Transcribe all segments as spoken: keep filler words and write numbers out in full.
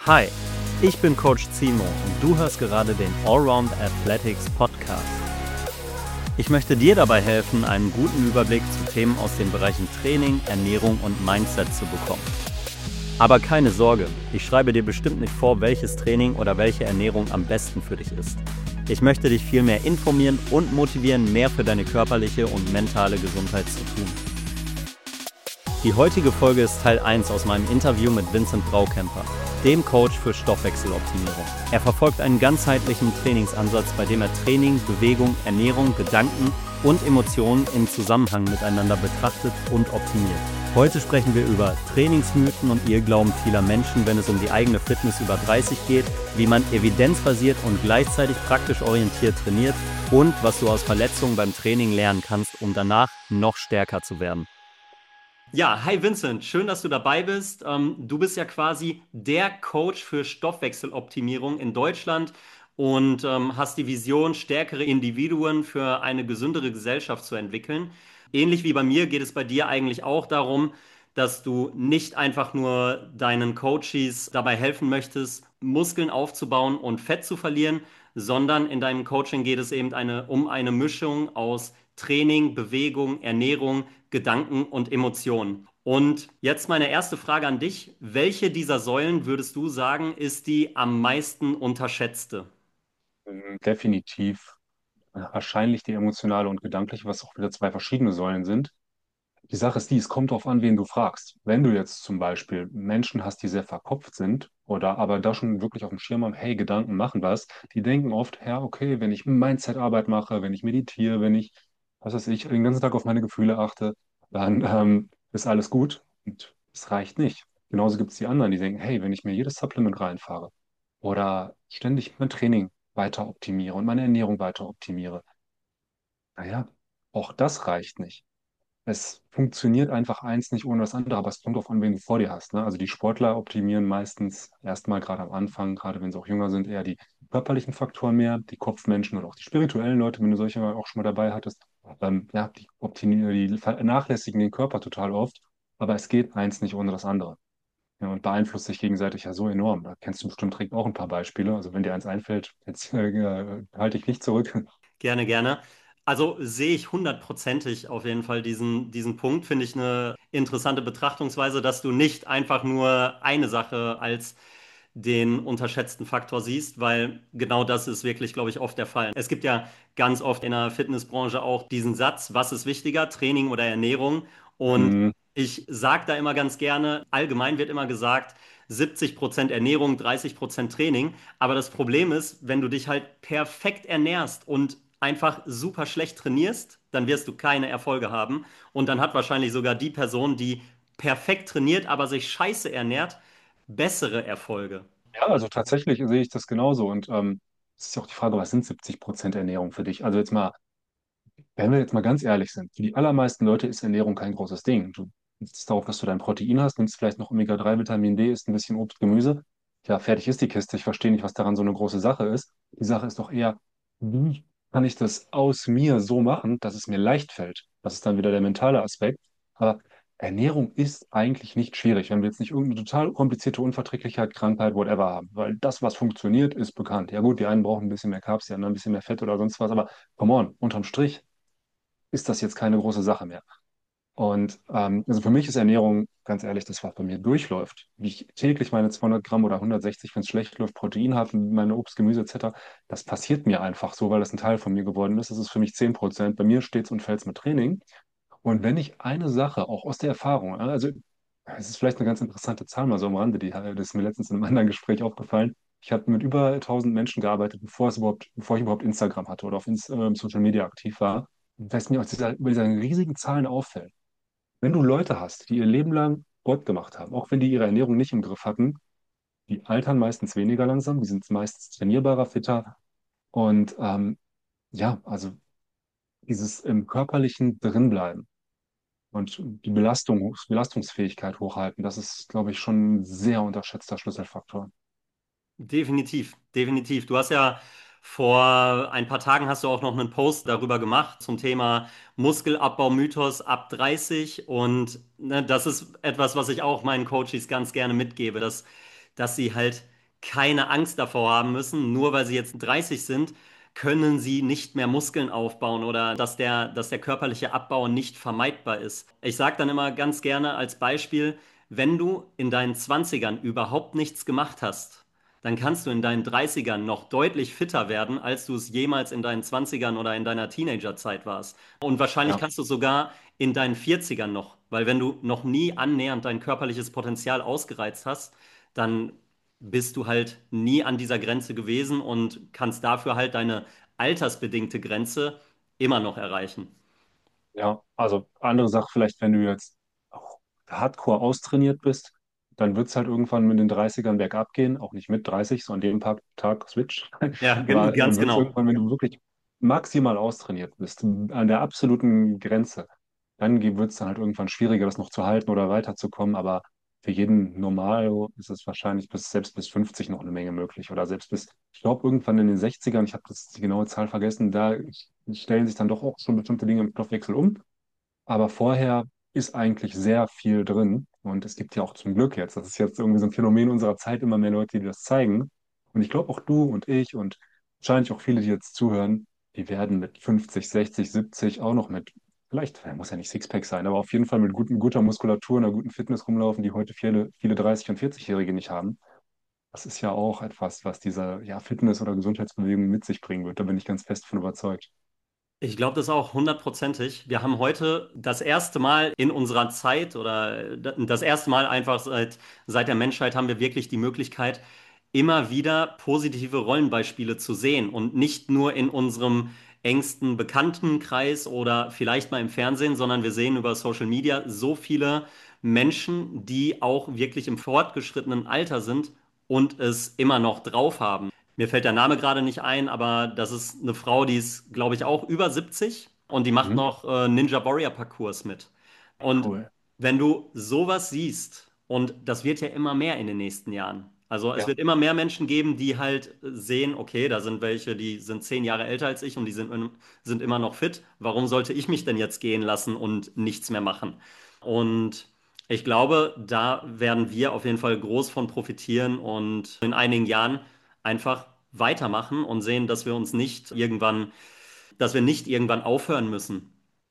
Hi, ich bin Coach Zimo und du hörst gerade den Allround Athletics Podcast. Ich möchte dir dabei helfen, einen guten Überblick zu Themen aus den Bereichen Training, Ernährung und Mindset zu bekommen. Aber keine Sorge, ich schreibe dir bestimmt nicht vor, welches Training oder welche Ernährung am besten für dich ist. Ich möchte dich vielmehr informieren und motivieren, mehr für deine körperliche und mentale Gesundheit zu tun. Die heutige Folge ist Teil eins aus meinem Interview mit Vincent Braukemper, dem Coach für Stoffwechseloptimierung. Er verfolgt einen ganzheitlichen Trainingsansatz, bei dem er Training, Bewegung, Ernährung, Gedanken und Emotionen im Zusammenhang miteinander betrachtet und optimiert. Heute sprechen wir über Trainingsmythen und Irrglauben vieler Menschen, wenn es um die eigene Fitness über dreißig geht, wie man evidenzbasiert und gleichzeitig praktisch orientiert trainiert und was du aus Verletzungen beim Training lernen kannst, um danach noch stärker zu werden. Ja, hi Vincent, schön, dass du dabei bist. Ähm, du bist ja quasi der Coach für Stoffwechseloptimierung in Deutschland und ähm, hast die Vision, stärkere Individuen für eine gesündere Gesellschaft zu entwickeln. Ähnlich wie bei mir geht es bei dir eigentlich auch darum, dass du nicht einfach nur deinen Coaches dabei helfen möchtest, Muskeln aufzubauen und Fett zu verlieren, sondern in deinem Coaching geht es eben eine, um eine Mischung aus Training, Bewegung, Ernährung, Gedanken und Emotionen. Und jetzt meine erste Frage an dich. Welche dieser Säulen würdest du sagen, ist die am meisten unterschätzte? Ähm, Definitiv äh, wahrscheinlich die emotionale und gedankliche, was auch wieder zwei verschiedene Säulen sind. Die Sache ist die, es kommt darauf an, wen du fragst. Wenn du jetzt zum Beispiel Menschen hast, die sehr verkopft sind oder aber da schon wirklich auf dem Schirm haben, hey, Gedanken machen was, die denken oft, ja, okay, wenn ich Mindset-Arbeit mache, wenn ich meditiere, wenn ich, was weiß ich, den ganzen Tag auf meine Gefühle achte, dann ähm, ist alles gut und es reicht nicht. Genauso gibt es die anderen, die denken, hey, wenn ich mir jedes Supplement reinfahre oder ständig mein Training weiter optimiere und meine Ernährung weiter optimiere, naja, auch das reicht nicht. Es funktioniert einfach eins nicht ohne das andere, aber es kommt darauf an, wen du vor dir hast. Ne? Also die Sportler optimieren meistens erstmal gerade am Anfang, gerade wenn sie auch jünger sind, eher die körperlichen Faktoren mehr, die Kopfmenschen oder auch die spirituellen Leute, wenn du solche auch schon mal dabei hattest. Ähm, ja, die optimieren, die vernachlässigen den Körper total oft, aber es geht eins nicht ohne das andere. Ja, und beeinflusst sich gegenseitig ja so enorm. Da kennst du bestimmt direkt auch ein paar Beispiele. Also wenn dir eins einfällt, jetzt äh, halte ich nicht zurück. Gerne, gerne. Also sehe ich hundertprozentig auf jeden Fall diesen, diesen Punkt. Finde ich eine interessante Betrachtungsweise, dass du nicht einfach nur eine Sache als den unterschätzten Faktor siehst, weil genau das ist wirklich, glaube ich, oft der Fall. Es gibt ja ganz oft in der Fitnessbranche auch diesen Satz, was ist wichtiger, Training oder Ernährung? Und Hm, ich sage da immer ganz gerne, allgemein wird immer gesagt, siebzig Prozent Ernährung, dreißig Prozent Training. Aber das Problem ist, wenn du dich halt perfekt ernährst und einfach super schlecht trainierst, dann wirst du keine Erfolge haben. Und dann hat wahrscheinlich sogar die Person, die perfekt trainiert, aber sich scheiße ernährt, bessere Erfolge. ja, also tatsächlich sehe ich das genauso. Und ähm, es ist ja auch die Frage, was sind siebzig Prozent Ernährung für dich? Also jetzt mal, wenn wir jetzt mal ganz ehrlich sind, für die allermeisten Leute ist Ernährung kein großes Ding. Du nimmst darauf, dass du dein Protein hast, nimmst vielleicht noch Omega drei, Vitamin D, isst ein bisschen Obst, Gemüse. Ja, fertig ist die Kiste. Ich verstehe nicht, was daran so eine große Sache ist. Die Sache ist doch eher, wie kann ich das aus mir so machen, dass es mir leicht fällt? Das ist dann wieder der mentale Aspekt. Aber Ernährung ist eigentlich nicht schwierig, wenn wir jetzt nicht irgendeine total komplizierte Unverträglichkeit, Krankheit, whatever haben. Weil das, was funktioniert, ist bekannt. Ja gut, die einen brauchen ein bisschen mehr Carbs, die anderen ein bisschen mehr Fett oder sonst was. Aber come on, unterm Strich ist das jetzt keine große Sache mehr. Und ähm, also für mich ist Ernährung, ganz ehrlich, das, was bei mir durchläuft. Wie ich täglich meine zweihundert Gramm oder hundertsechzig, wenn es schlecht läuft, Protein habe, meine Obst, Gemüse et cetera, das passiert mir einfach so, weil das ein Teil von mir geworden ist. Das ist für mich zehn Prozent. Bei mir steht es und fällt es mit Training. Und wenn ich eine Sache, auch aus der Erfahrung, also es ist vielleicht eine ganz interessante Zahl mal so am Rande, die, das ist mir letztens in einem anderen Gespräch aufgefallen. Ich habe mit über tausend Menschen gearbeitet, bevor es überhaupt, bevor ich überhaupt Instagram hatte oder auf Ins- äh, Social Media aktiv war. Und was mir aus dieser, über diese riesigen Zahlen auffällt, wenn du Leute hast, die ihr Leben lang Sport gemacht haben, auch wenn die ihre Ernährung nicht im Griff hatten, die altern meistens weniger langsam, die sind meistens trainierbarer, fitter und ähm, ja, also dieses im Körperlichen drinbleiben und die Belastung, Belastungsfähigkeit hochhalten, das ist, glaube ich, schon ein sehr unterschätzter Schlüsselfaktor. Definitiv, definitiv. Du hast ja vor ein paar Tagen hast du auch noch einen Post darüber gemacht zum Thema Muskelabbau-Mythos ab dreißig und ne, das ist etwas, was ich auch meinen Coaches ganz gerne mitgebe, dass, dass sie halt keine Angst davor haben müssen, nur weil sie jetzt dreißig sind, können sie nicht mehr Muskeln aufbauen oder dass der, dass der körperliche Abbau nicht vermeidbar ist. Ich sage dann immer ganz gerne als Beispiel, wenn du in deinen Zwanzigern überhaupt nichts gemacht hast, dann kannst du in deinen Dreißigern noch deutlich fitter werden, als du es jemals in deinen Zwanzigern oder in deiner Teenagerzeit warst. Und wahrscheinlich Ja, kannst du sogar in deinen Vierzigern noch, weil wenn du noch nie annähernd dein körperliches Potenzial ausgereizt hast, dann bist du halt nie an dieser Grenze gewesen und kannst dafür halt deine altersbedingte Grenze immer noch erreichen. ja. Also andere Sache vielleicht, wenn du jetzt auch hardcore austrainiert bist, dann wird es halt irgendwann mit den Dreißigern bergab gehen, auch nicht mit dreißig, so an dem Tag, Tag Switch. Ja, gen- Aber ganz dann wird es genau. irgendwann, wenn du wirklich maximal austrainiert bist, an der absoluten Grenze, dann wird es dann halt irgendwann schwieriger, das noch zu halten oder weiterzukommen. Aber für jeden Normal ist es wahrscheinlich bis, selbst bis fünfzig noch eine Menge möglich. Oder selbst bis, ich glaube, irgendwann in den sechzigern, ich habe das die genaue Zahl vergessen, da stellen sich dann doch auch schon bestimmte Dinge im Stoffwechsel um. Aber vorher ist eigentlich sehr viel drin. Und es gibt ja auch zum Glück jetzt, das ist jetzt irgendwie so ein Phänomen unserer Zeit, immer mehr Leute, die das zeigen. Und ich glaube auch du und ich und wahrscheinlich auch viele, die jetzt zuhören, die werden mit fünfzig, sechzig, siebzig auch noch mit, vielleicht, ja, muss ja nicht Sixpack sein, aber auf jeden Fall mit guten, guter Muskulatur und einer guten Fitness rumlaufen, die heute viele, viele dreißig- und vierzig-Jährige nicht haben. Das ist ja auch etwas, was diese ja, Fitness- oder Gesundheitsbewegung mit sich bringen wird. Da bin ich ganz fest von überzeugt. Ich glaube das auch hundertprozentig. Wir haben heute das erste Mal in unserer Zeit oder das erste Mal einfach seit, seit der Menschheit haben wir wirklich die Möglichkeit, immer wieder positive Rollenbeispiele zu sehen und nicht nur in unserem engsten Bekanntenkreis oder vielleicht mal im Fernsehen, sondern wir sehen über Social Media so viele Menschen, die auch wirklich im fortgeschrittenen Alter sind und es immer noch drauf haben. Mir fällt der Name gerade nicht ein, aber das ist eine Frau, die ist, glaube ich, auch über siebzig und die macht Mhm. noch äh, Ninja Warrior Parcours mit. Und Cool. wenn du sowas siehst, und das wird ja immer mehr in den nächsten Jahren. Also es Ja. wird immer mehr Menschen geben, die halt sehen, okay, da sind welche, die sind zehn Jahre älter als ich und die sind, sind immer noch fit. Warum sollte ich mich denn jetzt gehen lassen und nichts mehr machen? Und ich glaube, da werden wir auf jeden Fall groß von profitieren und in einigen Jahren einfach weitermachen und sehen, dass wir uns nicht irgendwann, dass wir nicht irgendwann aufhören müssen.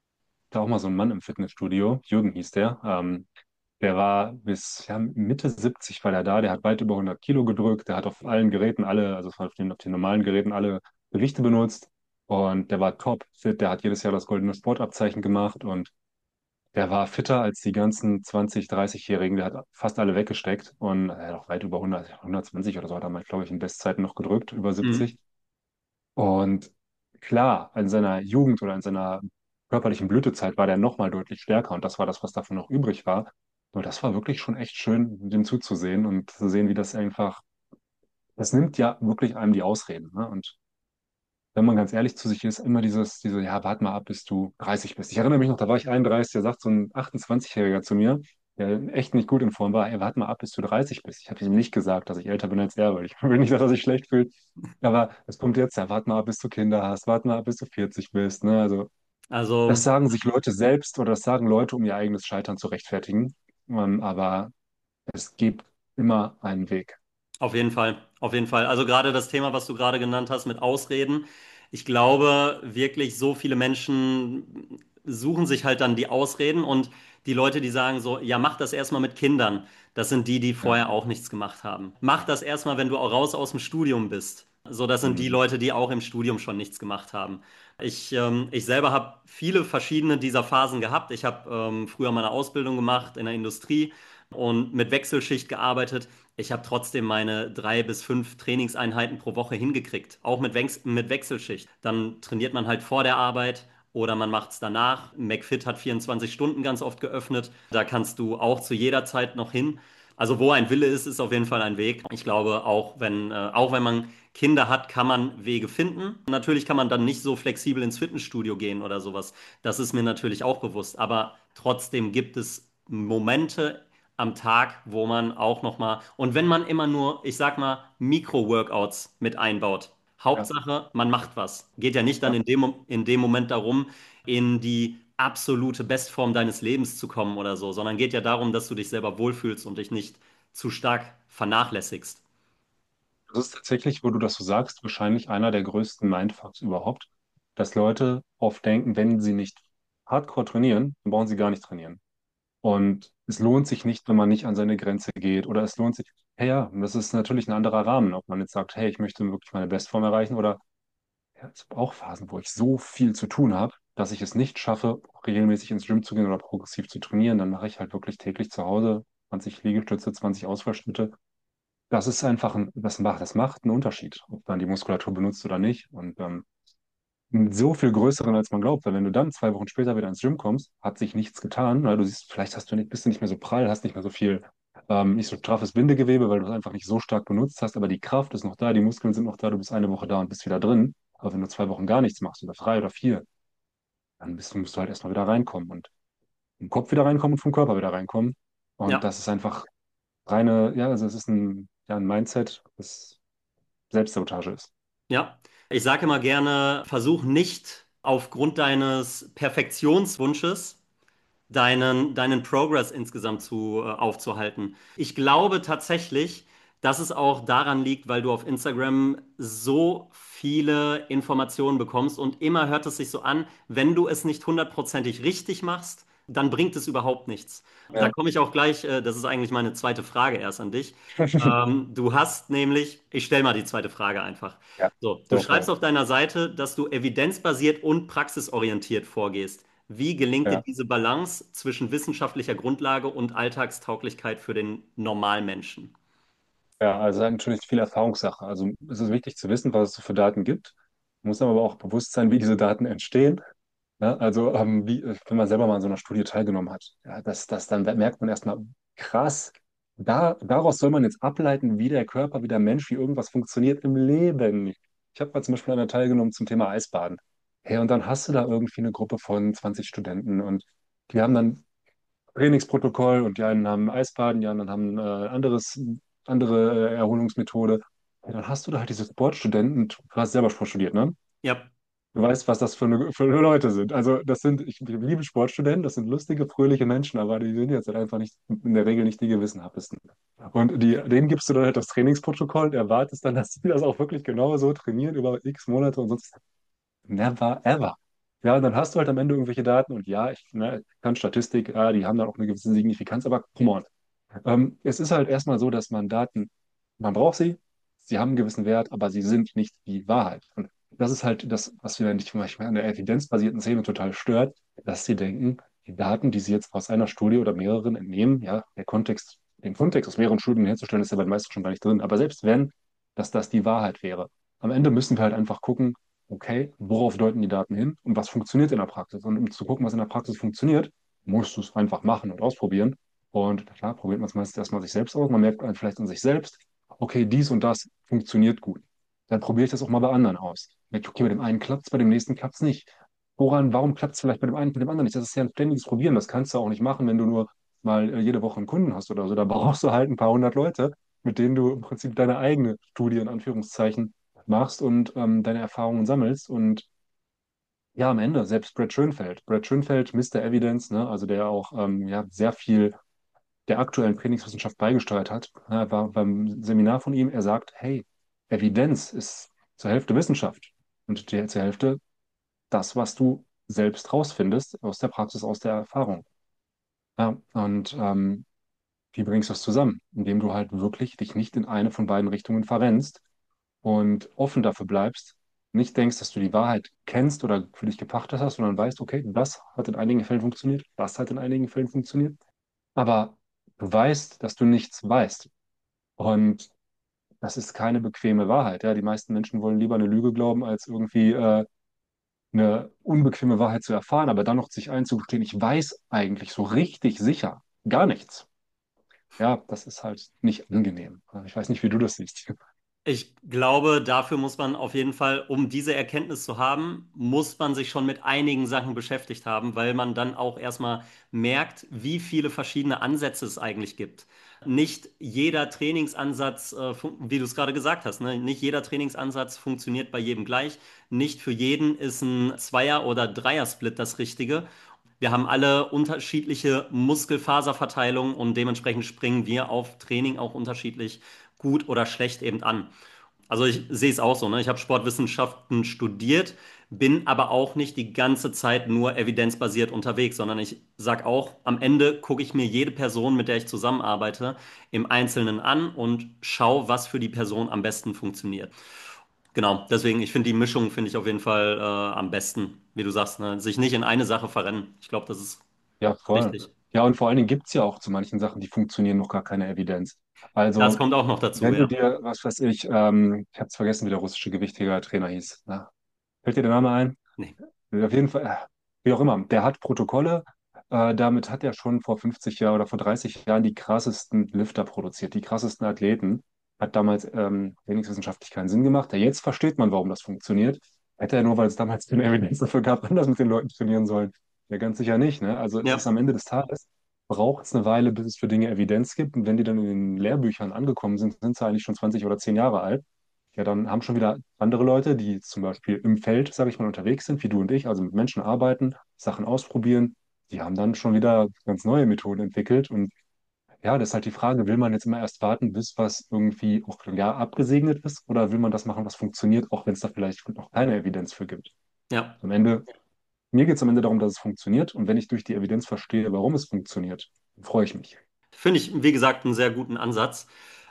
Da auch mal so ein Mann im Fitnessstudio, Jürgen hieß der. Ähm, der war bis ja, Mitte siebzig war der da, der hat weit über hundert Kilo gedrückt, der hat auf allen Geräten alle, also auf den, auf den normalen Geräten alle Gewichte benutzt und der war top fit, der hat jedes Jahr das goldene Sportabzeichen gemacht und der war fitter als die ganzen zwanzig, dreißig-Jährigen, der hat fast alle weggesteckt und er hat auch weit über hundert, hundertzwanzig oder so hat er mal, glaube ich, in Bestzeiten noch gedrückt, über Mhm. siebzig. Und klar, in seiner Jugend oder in seiner körperlichen Blütezeit war der nochmal deutlich stärker und das war das, was davon noch übrig war. Nur das war wirklich schon echt schön, dem zuzusehen und zu sehen, wie das einfach, das nimmt ja wirklich einem die Ausreden. Ne? Und wenn man ganz ehrlich zu sich ist, immer dieses, diese, ja, warte mal ab, bis du dreißig bist. Ich erinnere mich noch, da war ich einunddreißig, da sagt so ein achtundzwanzig-Jähriger zu mir, der echt nicht gut in Form war, hey, warte mal ab, bis du dreißig bist. Ich habe ihm nicht gesagt, dass ich älter bin als er, weil ich will nicht, dass er sich schlecht fühlt. Aber es kommt jetzt, ja, warte mal ab, bis du Kinder hast, warte mal ab, bis du vierzig bist. Ne? Also das Also sagen sich Leute selbst oder das sagen Leute, um ihr eigenes Scheitern zu rechtfertigen. Ähm, aber es gibt immer einen Weg. auf jeden Fall, auf jeden Fall. Also gerade das Thema, was du gerade genannt hast mit Ausreden. Ich glaube wirklich, so viele Menschen suchen sich halt dann die Ausreden und die Leute, die sagen so, ja, mach das erstmal mit Kindern. Das sind die, die Ja. vorher auch nichts gemacht haben. Mach das erstmal, wenn du auch raus aus dem Studium bist. So, das sind die Mhm. Leute, die auch im Studium schon nichts gemacht haben. Ich, ähm, ich selber habe viele verschiedene dieser Phasen gehabt. Ich habe ähm, früher meine Ausbildung gemacht in der Industrie und mit Wechselschicht gearbeitet. Ich habe trotzdem meine drei bis fünf Trainingseinheiten pro Woche hingekriegt, auch mit, Wechs mit Wechselschicht. Dann trainiert man halt vor der Arbeit oder man macht es danach. McFit hat vierundzwanzig Stunden ganz oft geöffnet. Da kannst du auch zu jeder Zeit noch hin. Also wo ein Wille ist, ist auf jeden Fall ein Weg. Ich glaube, auch wenn, äh, auch wenn man Kinder hat, kann man Wege finden. Natürlich kann man dann nicht so flexibel ins Fitnessstudio gehen oder sowas. Das ist mir natürlich auch bewusst. Aber trotzdem gibt es Momente am Tag, wo man auch noch mal und wenn man immer nur, ich sag mal, Mikro-Workouts mit einbaut. Ja. Hauptsache, man macht was. Geht ja nicht dann Ja. in dem, Mo- in dem Moment darum, in die absolute Bestform deines Lebens zu kommen oder so, sondern geht ja darum, dass du dich selber wohlfühlst und dich nicht zu stark vernachlässigst. Das ist tatsächlich, wo du das so sagst, wahrscheinlich einer der größten Mindfucks überhaupt, dass Leute oft denken, wenn sie nicht hardcore trainieren, dann brauchen sie gar nicht trainieren. Und es lohnt sich nicht, wenn man nicht an seine Grenze geht. Oder es lohnt sich, hey ja, das ist natürlich ein anderer Rahmen, ob man jetzt sagt, hey, ich möchte wirklich meine Bestform erreichen oder ja, es gibt auch Phasen, wo ich so viel zu tun habe, dass ich es nicht schaffe, regelmäßig ins Gym zu gehen oder progressiv zu trainieren. Dann mache ich halt wirklich täglich zu Hause zwanzig Liegestütze, zwanzig Ausfallschritte. Das ist einfach ein, das macht, das macht einen Unterschied, ob man die Muskulatur benutzt oder nicht. Und ähm, einen so viel größeren, als man glaubt, weil wenn du dann zwei Wochen später wieder ins Gym kommst, hat sich nichts getan, weil du siehst, vielleicht hast du nicht, bist du nicht mehr so prall, hast nicht mehr so viel, ähm, nicht so straffes Bindegewebe, weil du es einfach nicht so stark benutzt hast, aber die Kraft ist noch da, die Muskeln sind noch da, du bist eine Woche da und bist wieder drin. Aber wenn du zwei Wochen gar nichts machst oder drei oder vier, dann bist du, musst du halt erstmal wieder reinkommen und im Kopf wieder reinkommen und vom Körper wieder reinkommen. Und Ja, das ist einfach reine, ja, also es ist ein, ja, ein Mindset, das Selbstsabotage ist. ja. Ich sage immer gerne, versuch nicht aufgrund deines Perfektionswunsches deinen, deinen Progress insgesamt zu, äh, aufzuhalten. Ich glaube tatsächlich, dass es auch daran liegt, weil du auf Instagram so viele Informationen bekommst und immer hört es sich so an, wenn du es nicht hundertprozentig richtig machst, dann bringt es überhaupt nichts. Da Ja. komme ich auch gleich, äh, das ist eigentlich meine zweite Frage erst an dich. Ähm, du hast nämlich, ich stelle mal die zweite Frage einfach. Ja, So, du go for schreibst it. auf deiner Seite, dass du evidenzbasiert und praxisorientiert vorgehst. Wie gelingt dir Ja. diese Balance zwischen wissenschaftlicher Grundlage und Alltagstauglichkeit für den Normalmenschen? Ja, also natürlich viel Erfahrungssache. Also es ist wichtig zu wissen, was es so für Daten gibt. Muss aber auch bewusst sein, wie diese Daten entstehen. Ja, also ähm, wie, wenn man selber mal an so einer Studie teilgenommen hat, ja, das, das, dann merkt man erstmal, krass, da, daraus soll man jetzt ableiten, wie der Körper, wie der Mensch, wie irgendwas funktioniert im Leben nicht. Ich habe mal zum Beispiel an einer teilgenommen zum Thema Eisbaden. Hey, und dann hast du da irgendwie eine Gruppe von zwanzig Studenten und die haben dann Trainingsprotokoll und die einen haben Eisbaden, die anderen haben äh, anderes, andere äh, Erholungsmethode. Ja, dann hast du da halt diese Sportstudenten, du hast selber Sport studiert, ne? Ja, Du weißt, was das für, eine, für Leute sind. Also das sind, ich liebe Sportstudenten, das sind lustige, fröhliche Menschen, aber die sind jetzt halt einfach nicht, in der Regel nicht die gewissenhaftesten. Und die, denen gibst du dann halt das Trainingsprotokoll und erwartest dann, dass sie das auch wirklich genau so trainieren über x Monate und sonst never ever. Ja, und dann hast du halt am Ende irgendwelche Daten und ja, ich ne, kann Statistik, ja, die haben dann auch eine gewisse Signifikanz, aber come on. Ähm, es ist halt erstmal so, dass man Daten, man braucht sie, sie haben einen gewissen Wert, aber sie sind nicht die Wahrheit. Und das ist halt das, was wir nicht manchmal an der evidenzbasierten Szene total stört, dass sie denken, die Daten, die sie jetzt aus einer Studie oder mehreren entnehmen, ja, der Kontext, den Kontext aus mehreren Studien herzustellen, ist ja bei den meisten schon gar nicht drin. Aber selbst wenn, dass das die Wahrheit wäre. Am Ende müssen wir halt einfach gucken, okay, worauf deuten die Daten hin und was funktioniert in der Praxis? Und um zu gucken, was in der Praxis funktioniert, musst du es einfach machen und ausprobieren. Und klar, probiert man es meistens erstmal sich selbst aus. Man merkt dann vielleicht an sich selbst, okay, dies und das funktioniert gut. Dann probiere ich das auch mal bei anderen aus. Merke, okay, bei dem einen klappt es, bei dem nächsten klappt es nicht. Woran, warum klappt es vielleicht bei dem einen, bei dem anderen nicht? Das ist ja ein ständiges Probieren. Das kannst du auch nicht machen, wenn du nur mal äh, jede Woche einen Kunden hast oder so. Da brauchst du halt ein paar hundert Leute, mit denen du im Prinzip deine eigene Studie in Anführungszeichen machst und ähm, deine Erfahrungen sammelst. Und ja, am Ende, selbst Brad Schönfeld. Brad Schönfeld, Mister Evidence, ne, also der auch ähm, ja, sehr viel der aktuellen Trainingswissenschaft beigesteuert hat, äh, war beim Seminar von ihm, er sagt, hey, Evidenz ist zur Hälfte Wissenschaft und die, zur Hälfte das, was du selbst rausfindest aus der Praxis, aus der Erfahrung. Ja, und ähm, wie bringst du das zusammen? Indem du halt wirklich dich nicht in eine von beiden Richtungen verrennst und offen dafür bleibst, nicht denkst, dass du die Wahrheit kennst oder für dich gepachtet hast, sondern weißt, okay, das hat in einigen Fällen funktioniert, das hat in einigen Fällen funktioniert, aber du weißt, dass du nichts weißt. Und das ist keine bequeme Wahrheit. Ja? Die meisten Menschen wollen lieber eine Lüge glauben, als irgendwie äh, eine unbequeme Wahrheit zu erfahren, aber dann noch sich einzugestehen, ich weiß eigentlich so richtig sicher gar nichts. Ja, das ist halt nicht angenehm. Ich weiß nicht, wie du das siehst. ich glaube, dafür muss man auf jeden Fall, um diese Erkenntnis zu haben, muss man sich schon mit einigen Sachen beschäftigt haben, weil man dann auch erstmal merkt, wie viele verschiedene Ansätze es eigentlich gibt. Nicht jeder Trainingsansatz, äh, fun- wie du es gerade gesagt hast, ne? Nicht jeder Trainingsansatz funktioniert bei jedem gleich. Nicht für jeden ist ein Zweier- oder Dreier-Split das Richtige. Wir haben alle unterschiedliche Muskelfaserverteilung und dementsprechend springen wir auf Training auch unterschiedlich gut oder schlecht eben an. Also ich sehe es auch so, ne? Ich habe Sportwissenschaften studiert, bin aber auch nicht die ganze Zeit nur evidenzbasiert unterwegs, sondern ich sage auch, am Ende gucke ich mir jede Person, mit der ich zusammenarbeite, im Einzelnen an und schaue, was für die Person am besten funktioniert. Genau, deswegen, ich finde die Mischung, finde ich auf jeden Fall äh, am besten, wie du sagst, ne? Sich nicht in eine Sache verrennen. Ich glaube, das ist Ja, voll. wichtig. Ja, und vor allen Dingen gibt es ja auch zu manchen Sachen, die funktionieren, noch gar keine Evidenz. Das Also, kommt auch noch dazu, wenn du ja. dir, was weiß ich, ähm, ich habe es vergessen, wie der russische Gewichtheber-Trainer hieß. Na, fällt dir der Name ein? Nee. Auf jeden Fall, äh, wie auch immer, der hat Protokolle. Äh, damit hat er schon vor fünfzig Jahren oder vor dreißig Jahren die krassesten Lifter produziert, die krassesten Athleten. Hat damals ähm, trainingswissenschaftlich keinen Sinn gemacht. Ja, jetzt versteht man, warum das funktioniert. Hätte er nur, weil es damals keine Evidenz dafür gab, anders mit den Leuten trainieren sollen. Ja, ganz sicher nicht. Ne? Also es ist Ja, am Ende des Tages, braucht es eine Weile, bis es für Dinge Evidenz gibt. Und wenn die dann in den Lehrbüchern angekommen sind, sind sie eigentlich schon zwanzig oder zehn Jahre alt. Ja, dann haben schon wieder andere Leute, die zum Beispiel im Feld, sage ich mal, unterwegs sind, wie du und ich, also mit Menschen arbeiten, Sachen ausprobieren, die haben dann schon wieder ganz neue Methoden entwickelt. Und ja, das ist halt die Frage, will man jetzt immer erst warten, bis was irgendwie auch ja, abgesegnet ist, oder will man das machen, was funktioniert, auch wenn es da vielleicht noch keine Evidenz für gibt? ja. Am Ende, mir geht es am Ende darum, dass es funktioniert. Und wenn ich durch die Evidenz verstehe, warum es funktioniert, dann freue ich mich. Finde ich, wie gesagt, einen sehr guten Ansatz.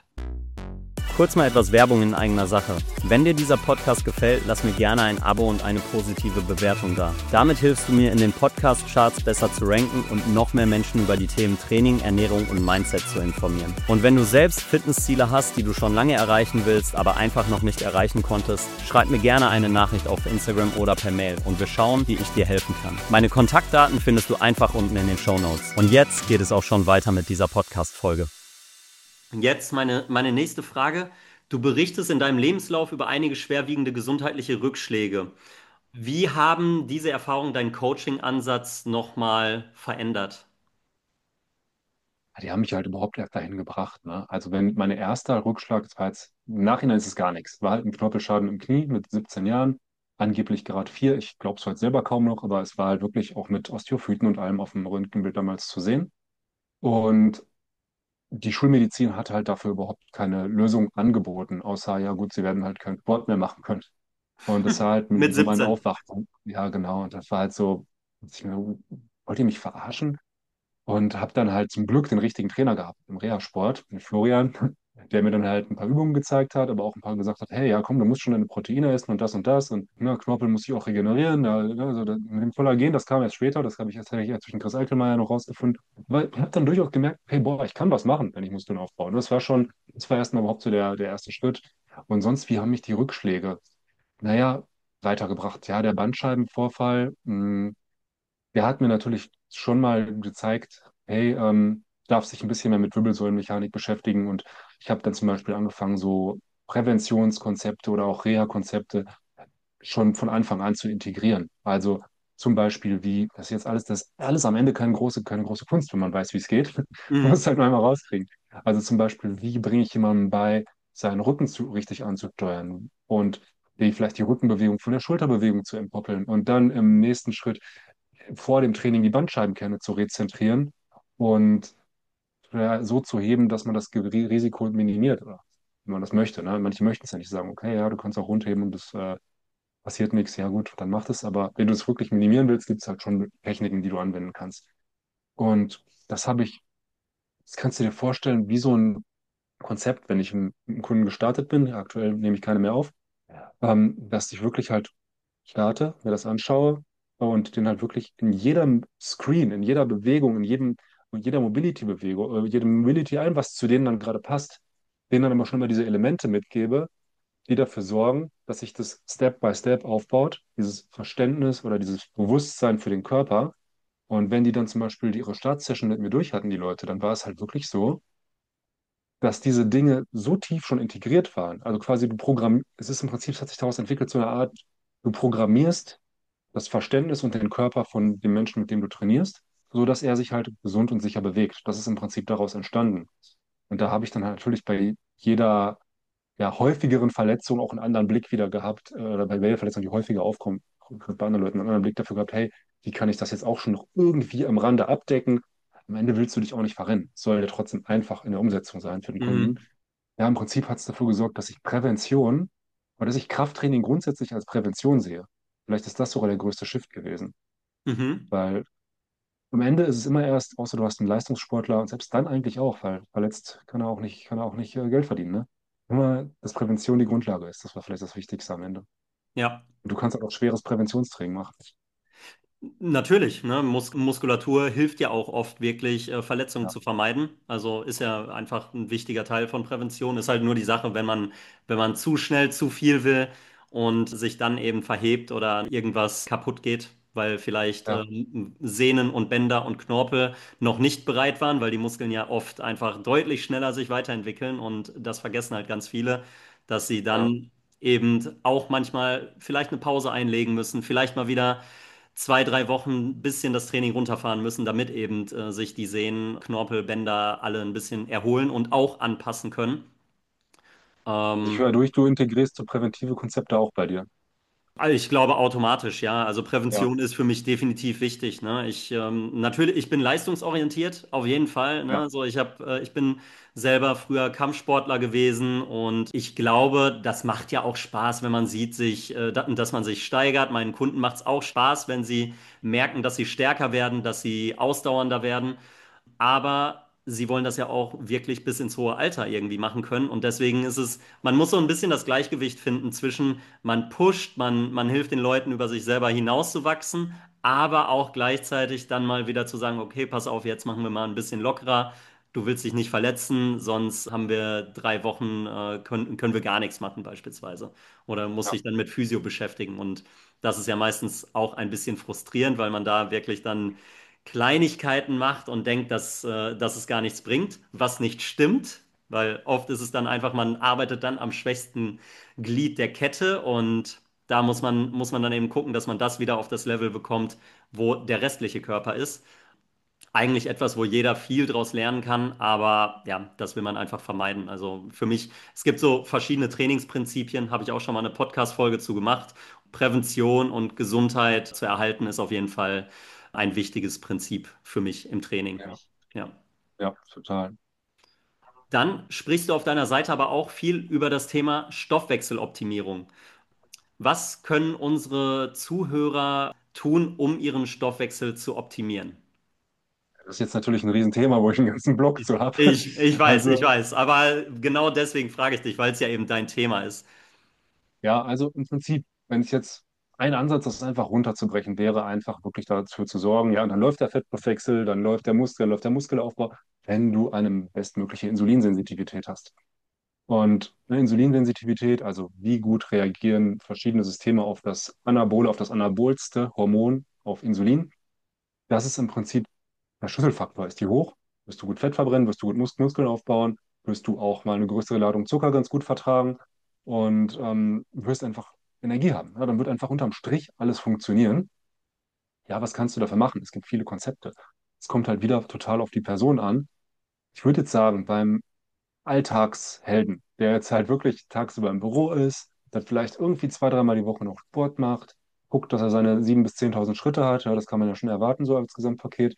Kurz mal etwas Werbung in eigener Sache. Wenn dir dieser Podcast gefällt, lass mir gerne ein Abo und eine positive Bewertung da. Damit hilfst du mir in den Podcast-Charts besser zu ranken und noch mehr Menschen über die Themen Training, Ernährung und Mindset zu informieren. Und wenn du selbst Fitnessziele hast, die du schon lange erreichen willst, aber einfach noch nicht erreichen konntest, schreib mir gerne eine Nachricht auf Instagram oder per Mail und wir schauen, wie ich dir helfen kann. Meine Kontaktdaten findest du einfach unten in den Shownotes. Und jetzt geht es auch schon weiter mit dieser Podcast-Folge. Jetzt meine, meine nächste Frage. Du berichtest in deinem Lebenslauf über einige schwerwiegende gesundheitliche Rückschläge. Wie haben diese Erfahrungen deinen Coaching-Ansatz nochmal verändert? Ja, die haben mich halt überhaupt erst dahin gebracht. Ne? Also wenn mein erster Rückschlag, das war jetzt, im Nachhinein ist es gar nichts, war halt ein Knorpelschaden im Knie mit siebzehn Jahren, angeblich Grad vier. Ich glaube es heute selber kaum noch, aber es war halt wirklich auch mit Osteophyten und allem auf dem Röntgenbild damals zu sehen. Und die Schulmedizin hat halt dafür überhaupt keine Lösung angeboten, außer, ja gut, sie werden halt keinen Sport mehr machen können. Und das war halt Mit so mein siebzehn. Aufwachen. Ja, genau. Und das war halt so, ich mir, wollt ihr mich verarschen? Und habe dann halt zum Glück den richtigen Trainer gehabt im Reha-Sport, den Florian, der mir dann halt ein paar Übungen gezeigt hat, aber auch ein paar gesagt hat, hey, ja komm, du musst schon deine Proteine essen und das und das und ne, Knorpel muss sich auch regenerieren. Ja, ne, also das, mit dem Kollagen, das kam erst später, das habe ich erst, hab ich erst durch den Chris Eichelmeier noch rausgefunden. Weil ich habe dann durchaus gemerkt, hey, boah, ich kann was machen, wenn ich Muskeln aufbaue. Und das war schon, das war erstmal überhaupt so der, der erste Schritt. Und sonst, wie haben mich die Rückschläge, naja, weitergebracht? Ja, der Bandscheibenvorfall, mh, der hat mir natürlich schon mal gezeigt, hey, ähm, darf sich ein bisschen mehr mit Wirbelsäulenmechanik beschäftigen. Und ich habe dann zum Beispiel angefangen, so Präventionskonzepte oder auch Reha-Konzepte schon von Anfang an zu integrieren. Also zum Beispiel, wie, das ist jetzt alles, das ist alles am Ende keine große, keine große Kunst, wenn man weiß, wie es geht. Man muss Mhm. es halt nur einmal rauskriegen. Also zum Beispiel, wie bringe ich jemandem bei, seinen Rücken zu, richtig anzusteuern und die, vielleicht die Rückenbewegung von der Schulterbewegung zu entkoppeln und dann im nächsten Schritt vor dem Training die Bandscheibenkerne zu rezentrieren und ja, so zu heben, dass man das Ge- Risiko minimiert, oder wenn man das möchte. Ne? Manche möchten es ja nicht sagen, okay, ja, du kannst auch rundheben und es äh, passiert nichts, ja gut, dann mach das. Aber wenn du es wirklich minimieren willst, gibt es halt schon Techniken, die du anwenden kannst. Und das habe ich, das kannst du dir vorstellen, wie so ein Konzept, wenn ich mit einem Kunden gestartet bin, aktuell nehme ich keine mehr auf, ähm, dass ich wirklich halt starte, mir das anschaue und den halt wirklich in jedem Screen, in jeder Bewegung, in jedem, in jeder Mobility-Bewegung, äh, jedem Mobility ein, was zu denen dann gerade passt, denen dann immer schon mal diese Elemente mitgebe, die dafür sorgen, dass sich das Step by Step aufbaut, dieses Verständnis oder dieses Bewusstsein für den Körper. Und wenn die dann zum Beispiel die, ihre Startsession mit mir durch hatten, die Leute, dann war es halt wirklich so, dass diese Dinge so tief schon integriert waren. Also quasi du programmierst, es ist im Prinzip, es hat sich daraus entwickelt, so eine Art, du programmierst das Verständnis und den Körper von dem Menschen, mit dem du trainierst, so dass er sich halt gesund und sicher bewegt. Das ist im Prinzip daraus entstanden. Und da habe ich dann halt natürlich bei jeder ja, häufigeren Verletzung auch einen anderen Blick wieder gehabt, äh, oder bei jeder Verletzung, die häufiger aufkommt, bei anderen Leuten einen anderen Blick dafür gehabt, hey, wie kann ich das jetzt auch schon noch irgendwie am Rande abdecken? Am Ende willst du dich auch nicht verrennen. Es soll ja trotzdem einfach in der Umsetzung sein für den Kunden. Mhm. Ja, im Prinzip hat es dafür gesorgt, dass ich Prävention oder dass ich Krafttraining grundsätzlich als Prävention sehe. Vielleicht ist das sogar der größte Shift gewesen. Mhm. Weil am Ende ist es immer erst, außer du hast einen Leistungssportler und selbst dann eigentlich auch, weil verletzt kann er auch nicht, kann er auch nicht äh, Geld verdienen, ne? Immer, dass Prävention die Grundlage ist. Das war vielleicht das Wichtigste am Ende. Ja. Und du kannst auch schweres Präventionstraining machen. Natürlich, ne? Mus Muskulatur hilft ja auch oft wirklich, äh, Verletzungen Ja, zu vermeiden. Also ist ja einfach ein wichtiger Teil von Prävention. Ist halt nur die Sache, wenn man, wenn man zu schnell zu viel will und sich dann eben verhebt oder irgendwas kaputt geht, weil vielleicht ja, ähm, Sehnen und Bänder und Knorpel noch nicht bereit waren, weil die Muskeln ja oft einfach deutlich schneller sich weiterentwickeln und das vergessen halt ganz viele, dass sie ja. dann eben auch manchmal vielleicht eine Pause einlegen müssen, vielleicht mal wieder zwei, drei Wochen ein bisschen das Training runterfahren müssen, damit eben äh, sich die Sehnen, Knorpel, Bänder alle ein bisschen erholen und auch anpassen können. Also ich Ähm, höre durch, du integrierst so präventive Konzepte auch bei dir. Also ich glaube automatisch, ja. Also Ja, Prävention ist für mich definitiv wichtig, ne? Ich ähm, natürlich, ich bin leistungsorientiert, auf jeden Fall, ja, ne? So, ich habe, äh, ich bin selber früher Kampfsportler gewesen und ich glaube, das macht ja auch Spaß, wenn man sieht, sich, äh, da- dass man sich steigert. Meinen Kunden macht es auch Spaß, wenn sie merken, dass sie stärker werden, dass sie ausdauernder werden. Aber sie wollen das ja auch wirklich bis ins hohe Alter irgendwie machen können. Und deswegen ist es, man muss so ein bisschen das Gleichgewicht finden zwischen, man pusht, man, man hilft den Leuten über sich selber hinauszuwachsen, aber auch gleichzeitig dann mal wieder zu sagen, okay, pass auf, jetzt machen wir mal ein bisschen lockerer. Du willst dich nicht verletzen, sonst haben wir drei Wochen, äh, können, können wir gar nichts machen beispielsweise. Oder muss ja, sich dann mit Physio beschäftigen. Und das ist ja meistens auch ein bisschen frustrierend, weil man da wirklich dann Kleinigkeiten macht und denkt, dass, äh, dass es gar nichts bringt, was nicht stimmt, weil oft ist es dann einfach, man arbeitet dann am schwächsten Glied der Kette und da muss man, muss man dann eben gucken, dass man das wieder auf das Level bekommt, wo der restliche Körper ist. Eigentlich etwas, wo jeder viel draus lernen kann, aber ja, das will man einfach vermeiden. Also für mich, es gibt so verschiedene Trainingsprinzipien, habe ich auch schon mal eine Podcast-Folge zu gemacht. Prävention und Gesundheit zu erhalten ist auf jeden Fall ein wichtiges Prinzip für mich im Training. ja, Ja. ja, total. Dann sprichst du auf deiner Seite aber auch viel über das Thema Stoffwechseloptimierung. Was können unsere Zuhörer tun, um ihren Stoffwechsel zu optimieren? Das ist jetzt natürlich ein Riesenthema, wo ich einen ganzen Blog zu habe. Ich, ich weiß, ich Also, weiß, aber genau deswegen frage ich dich, weil es ja eben dein Thema ist. ja, also im Prinzip, wenn es jetzt ein Ansatz, das einfach runterzubrechen, wäre einfach wirklich dafür zu sorgen, ja, und dann läuft der Fettstoffwechsel, dann läuft der Muskel, dann läuft der Muskelaufbau, wenn du eine bestmögliche Insulinsensitivität hast. Und eine Insulinsensitivität, also wie gut reagieren verschiedene Systeme auf das Anabole, auf das anabolste Hormon, auf Insulin, das ist im Prinzip der Schlüsselfaktor. Ist die hoch, wirst du gut Fett verbrennen, wirst du gut Mus Muskeln aufbauen, wirst du auch mal eine größere Ladung Zucker ganz gut vertragen und ähm, wirst einfach Energie haben. Ja, dann wird einfach unterm Strich alles funktionieren. Ja, was kannst du dafür machen? Es gibt viele Konzepte. Es kommt halt wieder total auf die Person an. Ich würde jetzt sagen, beim Alltagshelden, der jetzt halt wirklich tagsüber im Büro ist, dann vielleicht irgendwie zwei, dreimal die Woche noch Sport macht, guckt, dass er seine siebentausend bis zehntausend Schritte hat. Ja, das kann man ja schon erwarten, so als Gesamtpaket,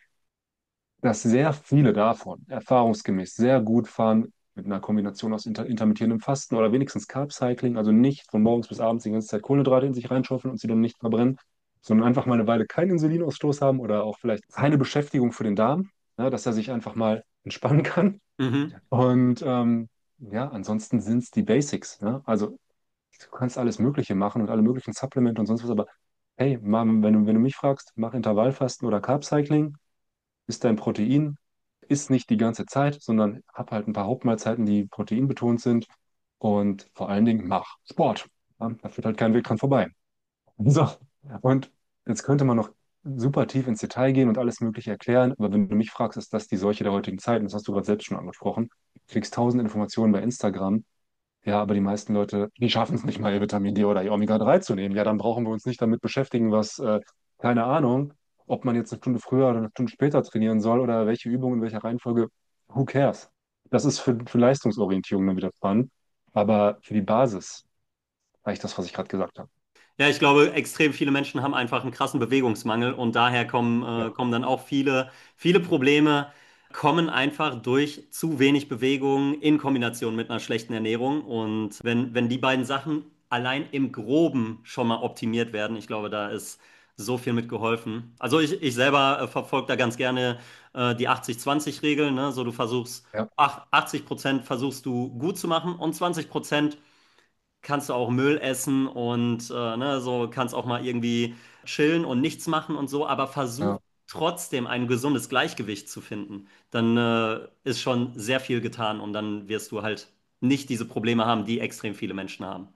dass sehr viele davon erfahrungsgemäß sehr gut fahren mit einer Kombination aus inter intermittierendem Fasten oder wenigstens Carb Cycling, also nicht von morgens bis abends die ganze Zeit Kohlenhydrate in sich reinschaufeln und sie dann nicht verbrennen, sondern einfach mal eine Weile keinen Insulinausstoß haben oder auch vielleicht keine Beschäftigung für den Darm, ja, dass er sich einfach mal entspannen kann. Mhm, Und ähm, ja, ansonsten sind es die Basics. Ne? Also du kannst alles Mögliche machen und alle möglichen Supplemente und sonst was, aber hey, Mom, wenn du, wenn du mich fragst, mach Intervallfasten oder Carb Cycling, isst dein Protein, isst nicht die ganze Zeit, sondern hab halt ein paar Hauptmahlzeiten, die proteinbetont sind und vor allen Dingen mach Sport. Ja, da führt halt kein Weg dran vorbei. So, und jetzt könnte man noch super tief ins Detail gehen und alles Mögliche erklären, aber wenn du mich fragst, ist das die Seuche der heutigen Zeit, und das hast du gerade selbst schon angesprochen. Du kriegst tausend Informationen bei Instagram, ja, aber die meisten Leute, die schaffen es nicht mal, ihr Vitamin D oder ihr Omega drei zu nehmen. Ja, dann brauchen wir uns nicht damit beschäftigen, was, äh, keine Ahnung, ob man jetzt eine Stunde früher oder eine Stunde später trainieren soll oder welche Übungen in welcher Reihenfolge. Who cares? Das ist für, für Leistungsorientierung dann wieder spannend. Aber für die Basis reicht das, was ich gerade gesagt habe. ja, ich glaube, extrem viele Menschen haben einfach einen krassen Bewegungsmangel und daher kommen, Ja, äh, kommen dann auch viele, viele Probleme. kommen einfach durch zu wenig Bewegung in Kombination mit einer schlechten Ernährung. Und wenn, wenn die beiden Sachen allein im Groben schon mal optimiert werden, ich glaube, da ist so viel mit geholfen. Also ich, ich selber äh, verfolge da ganz gerne äh, die achtzig zwanzig Regel, ne? So du versuchst, Ja, ach, achtzig Prozent versuchst du gut zu machen und zwanzig Prozent kannst du auch Müll essen und äh, ne, so kannst auch mal irgendwie chillen und nichts machen und so, aber versuch ja. trotzdem ein gesundes Gleichgewicht zu finden. Dann äh, ist schon sehr viel getan und dann wirst du halt nicht diese Probleme haben, die extrem viele Menschen haben.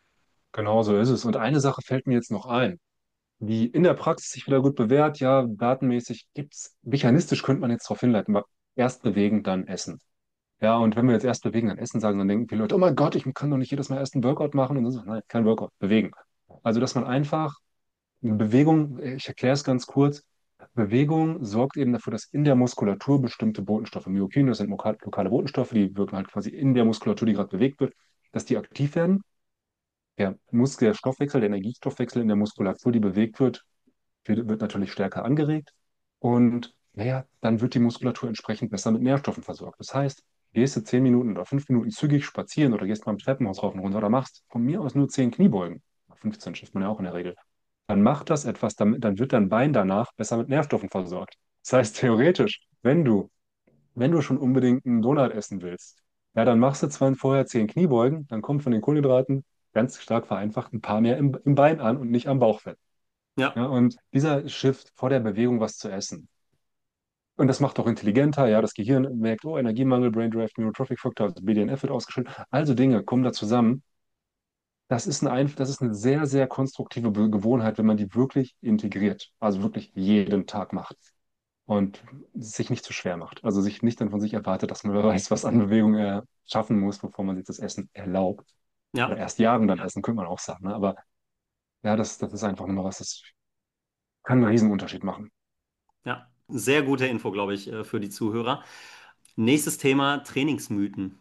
Genau so ist es. Und eine Sache fällt mir jetzt noch ein, die in der Praxis sich wieder gut bewährt. Ja, datenmäßig gibt's, mechanistisch könnte man jetzt darauf hinleiten, aber erst bewegen, dann essen. Ja, und wenn wir jetzt erst bewegen, dann essen sagen, dann denken viele Leute, oh mein Gott, ich kann doch nicht jedes Mal erst einen Workout machen. Und so, nein, kein Workout, bewegen. Also, dass man einfach eine Bewegung, ich erkläre es ganz kurz, Bewegung sorgt eben dafür, dass in der Muskulatur bestimmte Botenstoffe, Myokine, das sind loka- lokale Botenstoffe, die wirken halt quasi in der Muskulatur, die gerade bewegt wird, dass die aktiv werden. Der Muskel, der Stoffwechsel, der Energiestoffwechsel in der Muskulatur, die bewegt wird, wird, wird natürlich stärker angeregt. Und naja, dann wird die Muskulatur entsprechend besser mit Nährstoffen versorgt. Das heißt, gehst du zehn Minuten oder fünf Minuten zügig spazieren oder gehst mal im Treppenhaus rauf und runter oder machst von mir aus nur zehn Kniebeugen. fünfzehn schafft man ja auch in der Regel. Dann macht das etwas, damit, dann wird dein Bein danach besser mit Nährstoffen versorgt. Das heißt, theoretisch, wenn du, wenn du schon unbedingt einen Donut essen willst, ja, dann machst du zwar vorher zehn Kniebeugen, dann kommt von den Kohlenhydraten ganz stark vereinfacht ein paar mehr im, im Bein an und nicht am Bauchfett. Ja, Ja, und dieser Shift vor der Bewegung was zu essen. Und das macht auch intelligenter, ja, das Gehirn merkt, oh, Energiemangel, Brain Drive, Neurotrophic Factor, also B D N F wird ausgeschüttet. Also Dinge kommen da zusammen. Das ist ein, Einf- das ist eine sehr, sehr konstruktive Be Gewohnheit, wenn man die wirklich integriert, also wirklich jeden Tag macht und sich nicht zu schwer macht. Also sich nicht dann von sich erwartet, dass man wer weiß, was an Bewegung er schaffen muss, bevor man sich das Essen erlaubt. Oder ja, erst Jahren dann essen, könnte man auch sagen. Ne? Aber ja, das, das ist einfach nur was, das kann einen Riesenunterschied machen. ja. Sehr gute Info, glaube ich, äh, für die Zuhörer. Nächstes Thema, Trainingsmythen.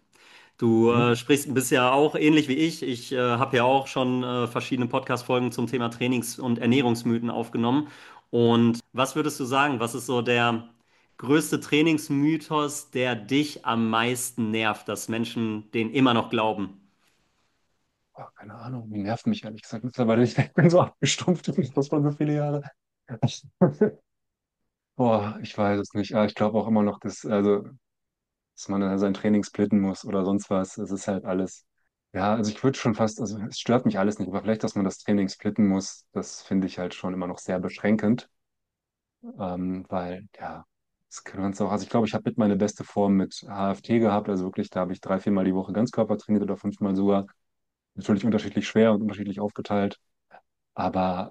Du Mhm. äh, sprichst bist ja auch ähnlich wie ich. Ich äh, habe ja auch schon äh, verschiedene Podcast-Folgen zum Thema Trainings- und Ernährungsmythen aufgenommen. Und was würdest du sagen? Was ist so der größte Trainingsmythos, der dich am meisten nervt, dass Menschen den immer noch glauben? Oh, keine Ahnung, die nervt mich ehrlich gesagt mittlerweile nicht. Ich bin so abgestumpft, das waren so viele Jahre. Boah, ich weiß es nicht. Ja, ich glaube auch immer noch, dass, also, dass man dann sein Training splitten muss oder sonst was. Es ist halt alles. Ja, also ich würde schon fast, also es stört mich alles nicht, aber vielleicht, dass man das Training splitten muss, das finde ich halt schon immer noch sehr beschränkend. Ähm, weil, ja, das kannst du auch, also ich glaube, ich habe mit meine beste Form mit H F T gehabt, also wirklich, da habe ich drei, viermal die Woche Ganzkörper trainiert oder fünfmal sogar. Natürlich unterschiedlich schwer und unterschiedlich aufgeteilt, aber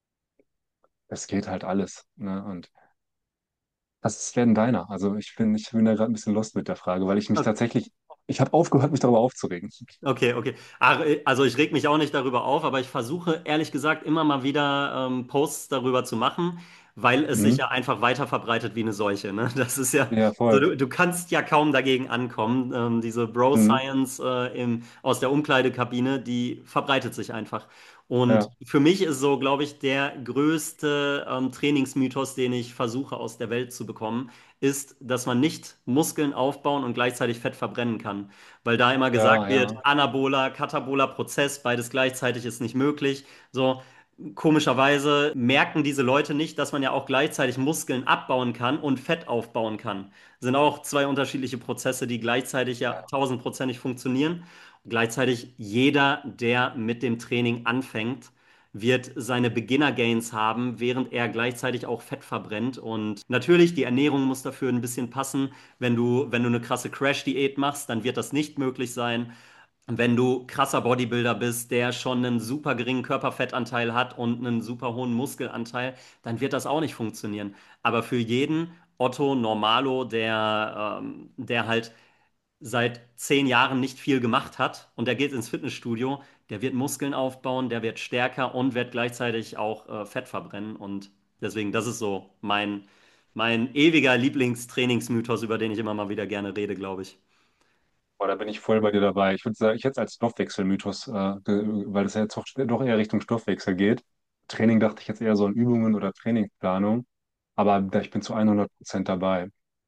es geht halt alles. Ne? Und was ist denn deiner? Also ich bin, ich bin da gerade ein bisschen lost mit der Frage, weil ich mich tatsächlich, ich habe aufgehört, mich darüber aufzuregen. Okay, okay. Ach, äh, Also ich reg mich auch nicht darüber auf, aber ich versuche ehrlich gesagt immer mal wieder ähm, Posts darüber zu machen, weil es sich Mhm. ja einfach weiter verbreitet wie eine Seuche, ne? Das ist ja, Ja, so, voll. du, du kannst ja kaum dagegen ankommen. Ähm, diese Mhm. Bro-Science äh, im, aus der Umkleidekabine, die verbreitet sich einfach. Und Ja, für mich ist so, glaube ich, der größte ähm, Trainingsmythos, den ich versuche aus der Welt zu bekommen, ist, dass man nicht Muskeln aufbauen und gleichzeitig Fett verbrennen kann, weil da immer ja, gesagt wird, ja. anaboler, kataboler Prozess, beides gleichzeitig ist nicht möglich. So, komischerweise merken diese Leute nicht, dass man ja auch gleichzeitig Muskeln abbauen kann und Fett aufbauen kann. Sind auch zwei unterschiedliche Prozesse, die gleichzeitig ja tausendprozentig funktionieren. Gleichzeitig jeder, der mit dem Training anfängt, wird seine Beginner Gains haben, während er gleichzeitig auch Fett verbrennt. Und natürlich, die Ernährung muss dafür ein bisschen passen. Wenn du, wenn du eine krasse Crash-Diät machst, dann wird das nicht möglich sein. Wenn du krasser Bodybuilder bist, der schon einen super geringen Körperfettanteil hat und einen super hohen Muskelanteil, dann wird das auch nicht funktionieren. Aber für jeden Otto Normalo, der, ähm, der halt seit zehn Jahren nicht viel gemacht hat und der geht ins Fitnessstudio, der wird Muskeln aufbauen, der wird stärker und wird gleichzeitig auch äh, Fett verbrennen. Und deswegen, das ist so mein, mein ewiger Lieblingstrainingsmythos, über den ich immer mal wieder gerne rede, glaube ich. Boah, da bin ich voll bei dir dabei. Ich würde sagen, ich hätte es als Stoffwechselmythos, äh, ge- weil es ja jetzt doch, doch eher Richtung Stoffwechsel geht. Training dachte ich jetzt eher so an Übungen oder Trainingsplanung, aber da, ich bin zu hundert Prozent dabei.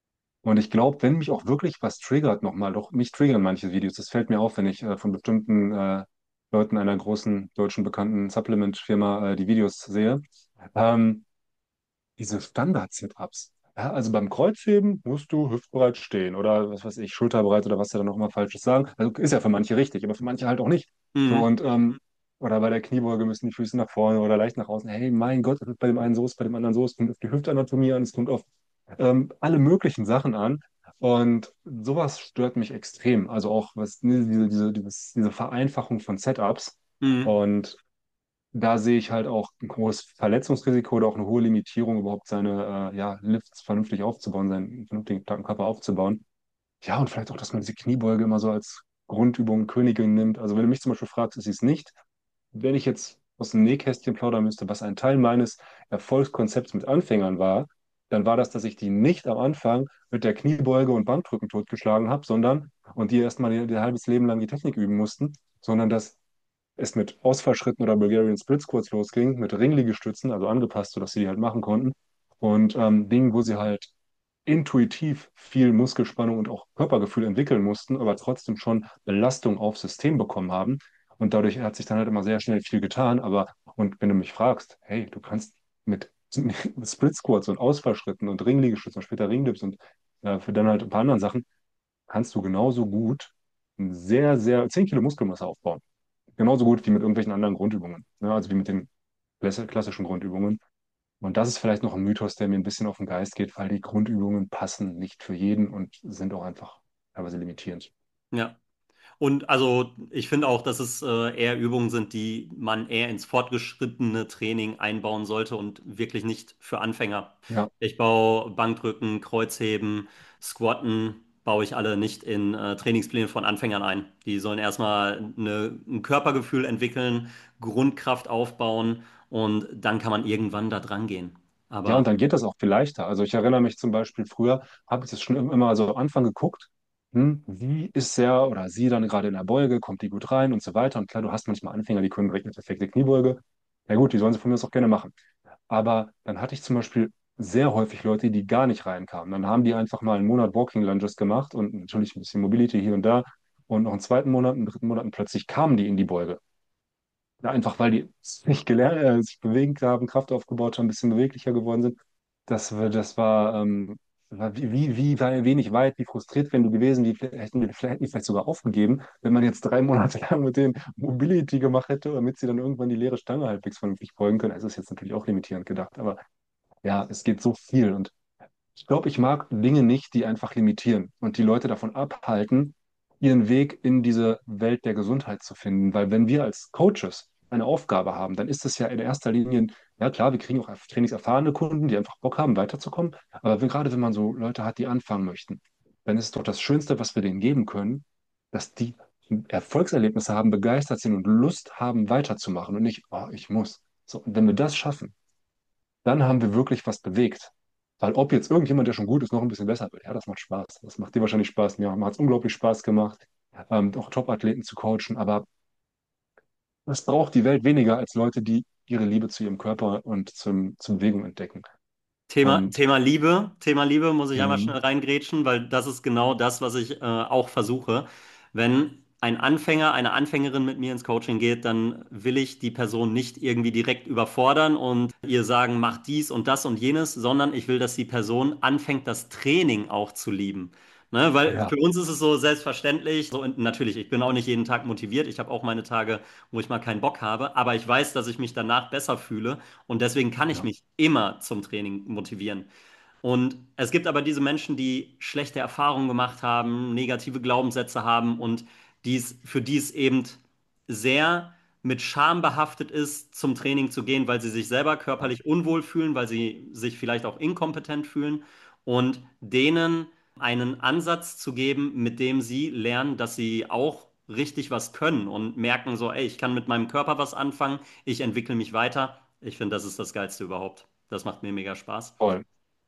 Und ich glaube, wenn mich auch wirklich was triggert, nochmal, doch mich triggern manche Videos. Das fällt mir auf, wenn ich äh, von bestimmten äh, Leuten einer großen deutschen bekannten Supplement-Firma äh, die Videos sehe. Ähm, diese Standard-Sit-Ups. Ja, also beim Kreuzheben musst du hüftbereit stehen oder was weiß ich, schulterbereit oder was sie da noch immer Falsches sagen. Also ist ja für manche richtig, aber für manche halt auch nicht. So Mhm. und ähm, oder bei der Kniebeuge müssen die Füße nach vorne oder leicht nach außen. Hey, mein Gott, es ist bei dem einen so, es ist bei dem anderen so, es kommt auf die Hüftanatomie an, es kommt auf ähm, alle möglichen Sachen an. Und sowas stört mich extrem. Also auch was ne, diese, diese, dieses, diese Vereinfachung von Setups. Mhm. Und da sehe ich halt auch ein hohes Verletzungsrisiko oder auch eine hohe Limitierung, überhaupt seine äh, ja, Lifts vernünftig aufzubauen, seinen vernünftigen starken Körper aufzubauen. Ja, und vielleicht auch, dass man diese Kniebeuge immer so als Grundübung Königin nimmt. Also wenn du mich zum Beispiel fragst, ist sie es nicht. Wenn ich jetzt aus dem Nähkästchen plaudern müsste, was ein Teil meines Erfolgskonzepts mit Anfängern war, dann war das, dass ich die nicht am Anfang mit der Kniebeuge und Bankdrücken totgeschlagen habe, sondern, und die erstmal ihr, ihr halbes Leben lang die Technik üben mussten, sondern dass es mit Ausfallschritten oder Bulgarian Split Squats losging, mit Ringliegestützen, also angepasst, sodass sie die halt machen konnten. Und ähm, Dingen, wo sie halt intuitiv viel Muskelspannung und auch Körpergefühl entwickeln mussten, aber trotzdem schon Belastung aufs System bekommen haben. Und dadurch hat sich dann halt immer sehr schnell viel getan. Aber, und wenn du mich fragst, hey, du kannst mit Split Squats und Ausfallschritten und Ringliegestützen und später Ringdips und äh, für dann halt ein paar anderen Sachen, kannst du genauso gut ein sehr, sehr zehn Kilo Muskelmasse aufbauen. Genauso gut wie mit irgendwelchen anderen Grundübungen, ne? Also wie mit den klass- klassischen Grundübungen. Und das ist vielleicht noch ein Mythos, der mir ein bisschen auf den Geist geht, weil die Grundübungen passen nicht für jeden und sind auch einfach teilweise limitierend. Ja. Und also ich finde auch, dass es äh, eher Übungen sind, die man eher ins fortgeschrittene Training einbauen sollte und wirklich nicht für Anfänger. Ja, Ich baue Bankdrücken, Kreuzheben, Squatten, baue ich alle nicht in äh, Trainingspläne von Anfängern ein. Die sollen erstmal eine, ein Körpergefühl entwickeln, Grundkraft aufbauen und dann kann man irgendwann da dran gehen. ja, und Aber dann geht das auch viel leichter. Also ich erinnere mich zum Beispiel früher, habe ich das schon immer so am Anfang geguckt, hm, wie ist er oder sie dann gerade in der Beuge, kommt die gut rein und so weiter. Und klar, du hast manchmal Anfänger, die können direkt eine perfekte Kniebeuge. Ja gut, die sollen sie von mir aus auch gerne machen. Aber dann hatte ich zum Beispiel sehr häufig Leute, die gar nicht reinkamen. Dann haben die einfach mal einen Monat Walking Lunges gemacht und natürlich ein bisschen Mobility hier und da. Und noch einen zweiten Monat, einen dritten Monat und plötzlich kamen die in die Beuge. Ja, einfach weil die sich gelernt, äh, sich bewegt haben, Kraft aufgebaut haben, ein bisschen beweglicher geworden sind. Das, war- das war, ähm, war wie, wie, wie wei- wenig weit, wie frustriert wären die gewesen, die vielleicht- hätten die, vielleicht- hätten die vielleicht sogar aufgegeben, wenn man jetzt drei Monate lang mit denen Mobility gemacht hätte, damit sie dann irgendwann die leere Stange halbwegs vernünftig beugen können. Es ist jetzt natürlich auch limitierend gedacht, aber ja, es geht so viel. Und ich glaube, ich mag Dinge nicht, die einfach limitieren und die Leute davon abhalten, ihren Weg in diese Welt der Gesundheit zu finden. Weil wenn wir als Coaches eine Aufgabe haben, dann ist es ja in erster Linie, ja klar, wir kriegen auch trainingserfahrene Kunden, die einfach Bock haben, weiterzukommen. Aber wenn, gerade wenn man so Leute hat, die anfangen möchten, dann ist es doch das Schönste, was wir denen geben können, dass die Erfolgserlebnisse haben, begeistert sind und Lust haben, weiterzumachen und nicht, oh, ich muss. So, und wenn wir das schaffen, dann haben wir wirklich was bewegt. Weil ob jetzt irgendjemand, der schon gut ist, noch ein bisschen besser wird, ja, das macht Spaß. Das macht dir wahrscheinlich Spaß. Mir hat es unglaublich Spaß gemacht, ähm, auch Top-Athleten zu coachen. Aber es braucht die Welt weniger als Leute, die ihre Liebe zu ihrem Körper und zum, zur Bewegung entdecken. Thema, Und Thema Liebe, Thema Liebe muss ich einmal mh, schnell reingrätschen, weil das ist genau das, was ich äh, auch versuche. Wenn ein Anfänger, eine Anfängerin mit mir ins Coaching geht, dann will ich die Person nicht irgendwie direkt überfordern und ihr sagen, mach dies und das und jenes, sondern ich will, dass die Person anfängt, das Training auch zu lieben. Ne, weil ja, für uns ist es so selbstverständlich, so, und natürlich, ich bin auch nicht jeden Tag motiviert, ich habe auch meine Tage, wo ich mal keinen Bock habe, aber ich weiß, dass ich mich danach besser fühle und deswegen kann ich ja, mich immer zum Training motivieren. Und es gibt aber diese Menschen, die schlechte Erfahrungen gemacht haben, negative Glaubenssätze haben und dies, für die es eben sehr mit Scham behaftet ist, zum Training zu gehen, weil sie sich selber ja, körperlich unwohl fühlen, weil sie sich vielleicht auch inkompetent fühlen und denen einen Ansatz zu geben, mit dem sie lernen, dass sie auch richtig was können und merken so, ey, ich kann mit meinem Körper was anfangen, ich entwickle mich weiter. Ich finde, das ist das Geilste überhaupt. Das macht mir mega Spaß. voll.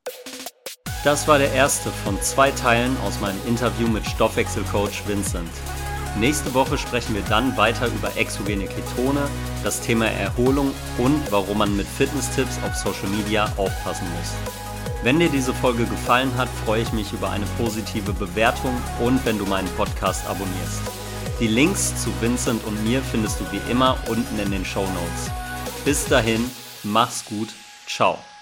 Das war der erste von zwei Teilen aus meinem Interview mit Stoffwechselcoach Vincent. Nächste Woche sprechen wir dann weiter über exogene Ketone, das Thema Erholung und warum man mit Fitness-Tipps auf Social Media aufpassen muss. Wenn dir diese Folge gefallen hat, freue ich mich über eine positive Bewertung und wenn du meinen Podcast abonnierst. Die Links zu Vincent und mir findest du wie immer unten in den Shownotes. Bis dahin, mach's gut, ciao.